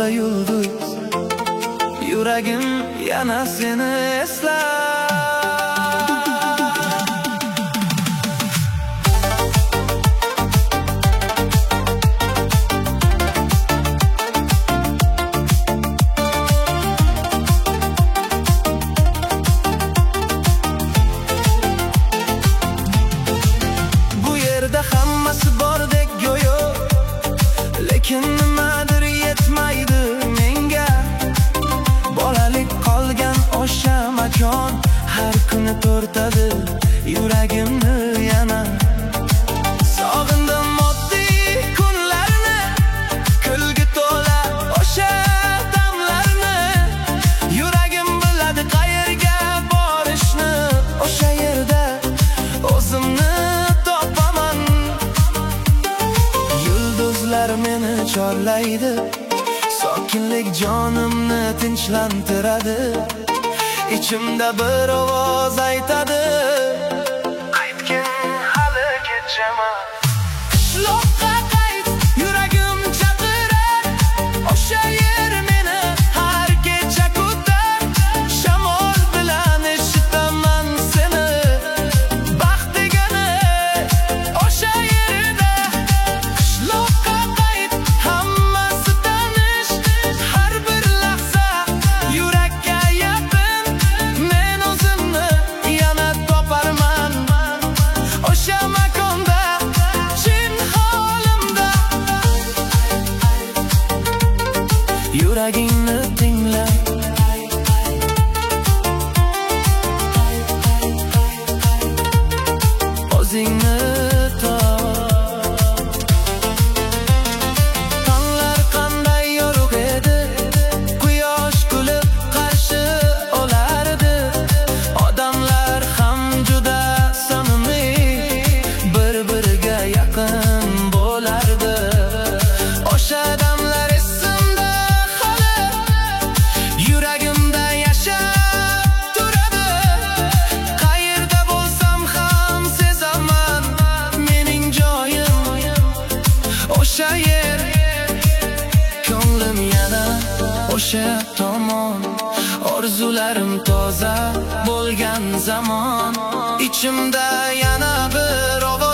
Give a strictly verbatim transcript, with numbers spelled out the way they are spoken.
yonimda yulduz, yuragim yana seni eslar. Hammasi bordek go'yo, lekin nimadir yetmaydi menga. Bolalik qolgan o'sha makon har kuni tortadi yuragimni yana. Sog'indim oddiy kunlarni, kulgi to'la o'sha damlarni. Yuragim biladi qayerga borishni, o'sha yerda o'zimni meni chorlaydi, sokinlik jonimni tinchlantiradi. Ichimda bir ovoz aytadi, aytgin hali kechaman. Qishloqqa qayt, yuragim chaqirar, o'sha yer meni har kecha kutar. Shamol bilan eshitaman seni, baxt degani o'sha yerda. Qishloqqa yuragingni tingla, o'zingni top. Tonglar qanday yorug' edi, quyosh kulib qarshi olardi. Odamlar ham juda samimiy, bir-biriga yaqin bo'lardi. O'sha damlar o'sha yer, ko'nglim yana o'sha tomon. Orzularim toza bo'lgan zamon, ichimda yana bir ovoz